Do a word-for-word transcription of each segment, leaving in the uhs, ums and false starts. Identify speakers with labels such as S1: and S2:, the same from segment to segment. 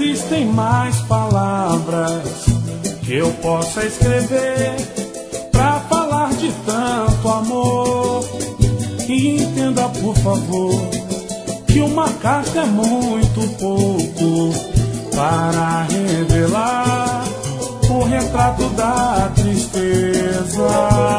S1: existem mais palavras que eu possa escrever pra falar de tanto amor. E entenda, por favor, que uma carta é muito pouco para revelar o retrato da tristeza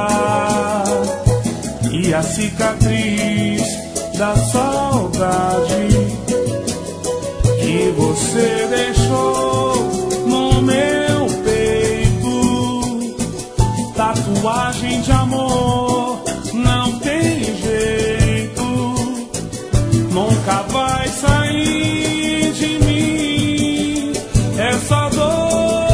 S1: e a cicatriz da saudade que você deixou no meu peito. Tatuagem de amor não tem jeito, nunca vai sair de mim essa dor.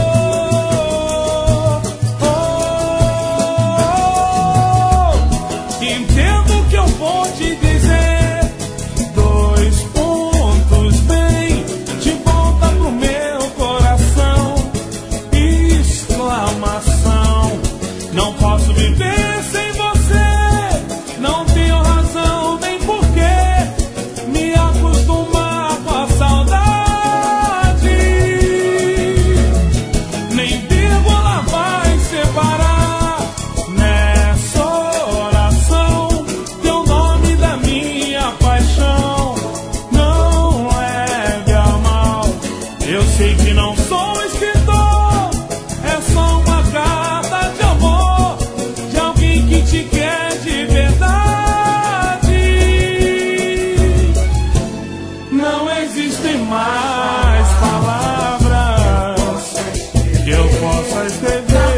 S1: Oh, entendo o que eu vou te dizer. Dois pontos bem de volta pro meu coração. Exclamação. Não posso viver sem você. Não tenho razão nem porquê me acostumar com a saudade. Nem vírgula vai separar nessa oração teu nome da minha paixão. Não leve a mal, eu sei que não sou escritor, é só uma carta de amor de alguém que te quer de verdade. Não existem mais palavras que eu possa escrever.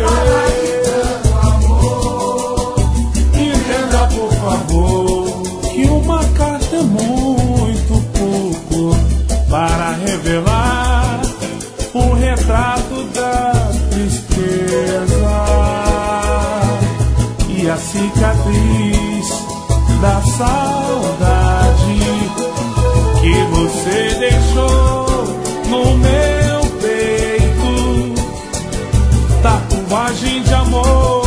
S1: Entenda, por favor, que uma carta é muito pouco para revelar o retrato da tristeza e a cicatriz da saudade que você deixou no meu peito. Tatuagem de amor